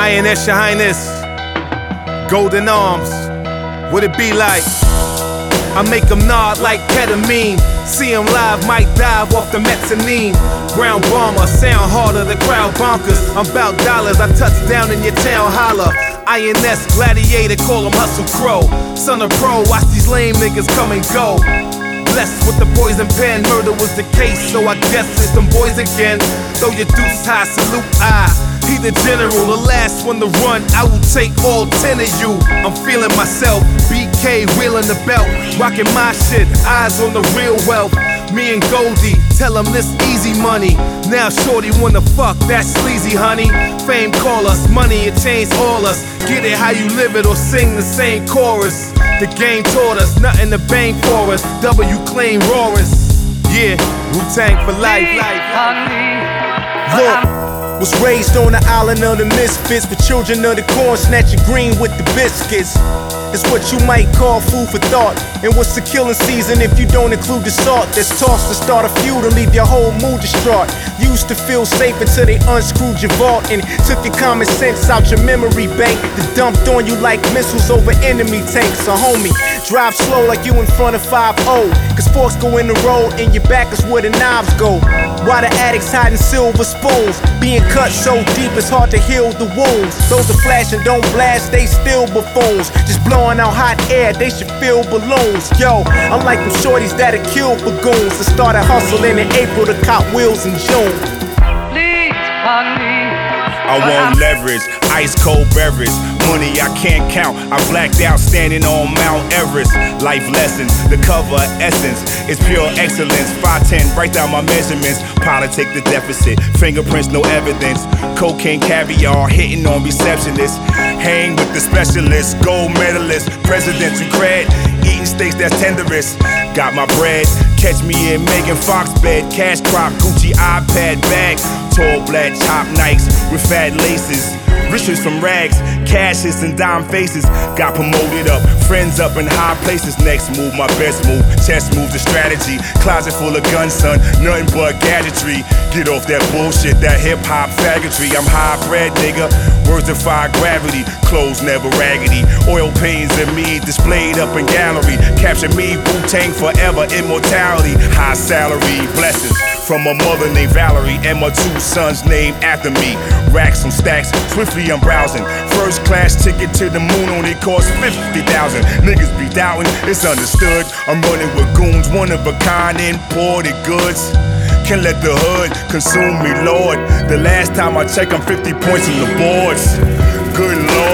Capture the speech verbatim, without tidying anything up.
I N S, Your Highness. Golden Arms. What it be like? I make them nod like ketamine. See them live, might dive off the mezzanine. Ground bomber, sound harder, the crowd bonkers. I'm bout dollars, I touch down in your town, holla. I N S gladiator, call him Hustle Crow. Son of pro, watch these lame niggas come and go. Blessed with the poison pen, murder was the case, so I guess it's them boys again. Throw your deuce high, salute I. He the general, the last one to run. I will take all ten of you. I'm feeling myself, B K wheeling the belt, rocking my shit, eyes on the real wealth. Me and Goldie, tell him this easy money. Now shorty wanna fuck, that sleazy honey. Fame call us, money it changed all us. Get it how you live it or sing the same chorus. The game taught us, nothing to bang for us. W claim roarers, yeah, Wu-Tang for life. Look, was raised on the island of the misfits, with children of the corn snatching green with the biscuits. It's what you might call food for thought. And what's the killing season if you don't include the salt that's tossed to start a feud and leave your whole mood distraught? Used to feel safe until they unscrewed your vault and took your common sense out your memory bank. They dumped on you like missiles over enemy tanks. So homie, drive slow like you in front of five oh, cause forks go in the road and your back is where the knives go. Why the addicts hiding silver spoons? Being cut so deep it's hard to heal the wounds. Those that flash and don't blast, they still buffoons. Just blowing out hot air, they should fill balloons. Yo, I'm like them shorties that'll kill for goons that started hustling in April to cop wheels in June. Please, honey. I want leverage, ice cold beverage, money I can't count. I blacked out standing on Mount Everest. Life lessons, the cover essence is pure excellence. five ten, write down my measurements. Politic the deficit, fingerprints no evidence. Cocaine caviar hitting on receptionists. Hang with the specialists, gold medalists, presidential cred, eating steaks that's tenderest. Got my bread, catch me in Megan Fox bed, cash crop, Gucci iPad bag, tall black top Nikes with fat laces. Riches from rags, cashes and dime faces. Got promoted up, friends up in high places. Next move, my best move, chess move the strategy. Closet full of guns, son, nothing but gadgetry. Get off that bullshit, that hip hop faggotry. I'm high-bred, nigga, words defy gravity. Clothes never raggedy, oil paintings of me displayed up in gallery. Capture me, Wu-Tang forever, immortality. High salary, blessings from a mother named Valerie and my two sons named after me. Racks and stacks, swiftly I'm browsing. First class ticket to the moon only cost fifty thousand. Niggas be doubting, it's understood. I'm running with goons, one of a kind, imported goods. Can't let the hood consume me, Lord. The last time I checked, I'm fifty points on the boards. Good Lord.